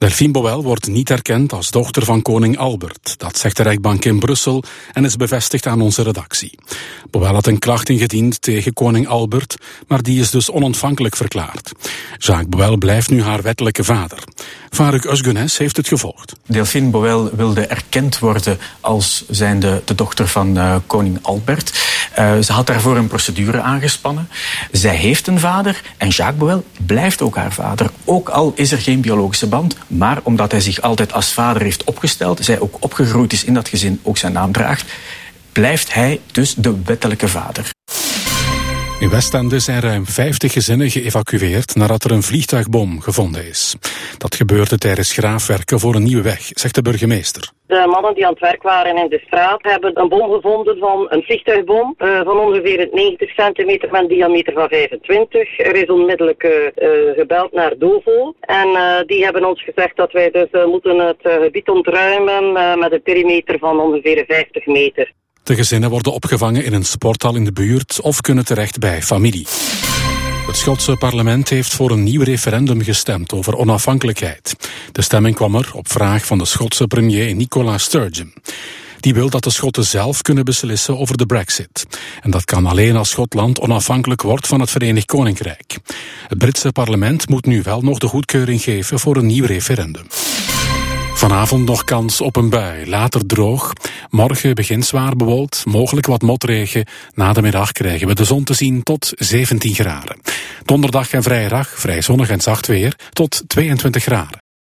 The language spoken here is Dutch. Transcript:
Delphine Bouwel wordt niet erkend als dochter van koning Albert. Dat zegt de rechtbank in Brussel en is bevestigd aan onze redactie. Bouwel had een klacht ingediend tegen koning Albert, maar die is dus onontvankelijk verklaard. Jacques Bouwel blijft nu haar wettelijke vader. Faruk Özgünes heeft het gevolgd. Delphine Bouwel wilde erkend worden als zijnde de dochter van koning Albert. Ze had daarvoor een procedure aangespannen. Zij heeft een vader en Jacques Bouwel blijft ook haar vader. Ook al is er geen biologische band, maar omdat hij zich altijd als vader heeft opgesteld, zij ook opgegroeid is in dat gezin, ook zijn naam draagt, blijft hij dus de wettelijke vader. In Westende zijn ruim 50 gezinnen geëvacueerd nadat er een vliegtuigbom gevonden is. Dat gebeurde tijdens graafwerken voor een nieuwe weg, zegt de burgemeester. De mannen die aan het werk waren in de straat hebben een bom gevonden van een vliegtuigbom van ongeveer 90 centimeter met een diameter van 25. Er is onmiddellijk gebeld naar Dovo en die hebben ons gezegd dat wij dus moeten het gebied ontruimen met een perimeter van ongeveer 50 meter. De gezinnen worden opgevangen in een sporthal in de buurt of kunnen terecht bij familie. Het Schotse parlement heeft voor een nieuw referendum gestemd over onafhankelijkheid. De stemming kwam er op vraag van de Schotse premier Nicola Sturgeon. Die wil dat de Schotten zelf kunnen beslissen over de Brexit. En dat kan alleen als Schotland onafhankelijk wordt van het Verenigd Koninkrijk. Het Britse parlement moet nu wel nog de goedkeuring geven voor een nieuw referendum. Vanavond nog kans op een bui, later droog. Morgen begint zwaar bewolkt, mogelijk wat motregen. Na de middag krijgen we de zon te zien tot 17 graden. Donderdag en vrijdag vrij zonnig en zacht weer tot 22 graden.